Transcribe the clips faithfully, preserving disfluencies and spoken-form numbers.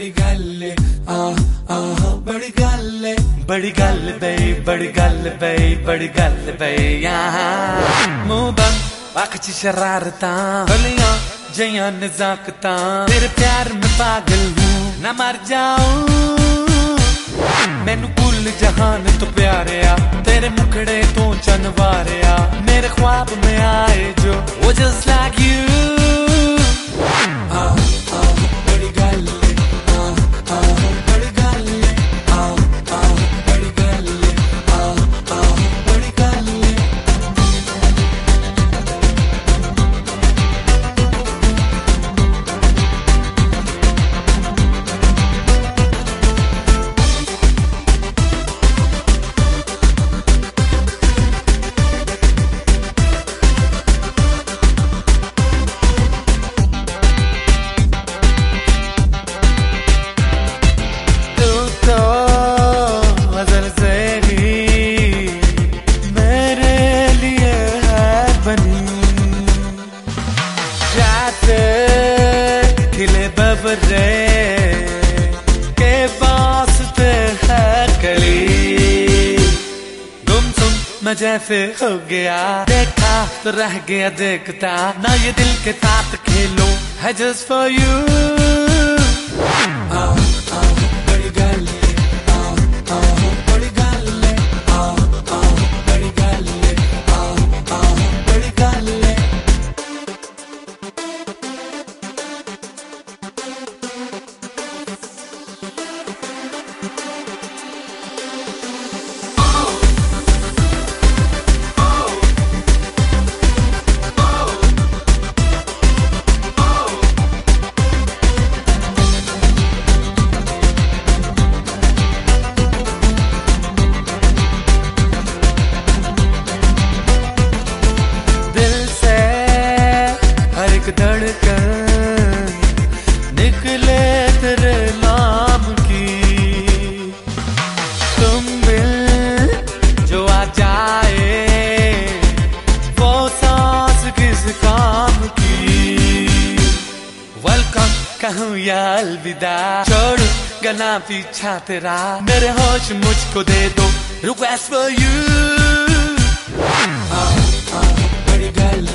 बड़ी गल आह आह बड़ी गल बड़ी गल बई बड़ी गल बई बड़ी गल बई यहाँ मुंह बंद अख च शरारता गलियां जइयां नजाकता तेरे प्यार में पागल हूँ न मर जाऊं मैनू कुल जहान तो प्यारे आ तेरे मुखड़े तो चनवारे आ मेरे ख्वाब में आए जो वो जस्ट लाइक यू खिले बबरे के वास्ते है कली तुम सुन मैं जैसे हो गया देखा तो रह गया देखता ना ये दिल के साथ खेलो है जस्ट फॉर यू बड़ी गल बड़ी गल बड़ी गल बड़ी गल धड़कन निकले तेरे नाम की तुम मिल जो आ जाए वो सांस किस काम की वेलकम कहूँ या अलविदा छोड़ू गला पीछा तेरा मेरे होश मुझको दे दो रिक्वेस्ट फॉर यू बड़ी गल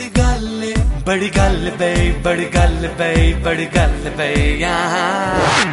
बड़ी गल बई बड़ी गल बई बड़ी गल बई यहाँ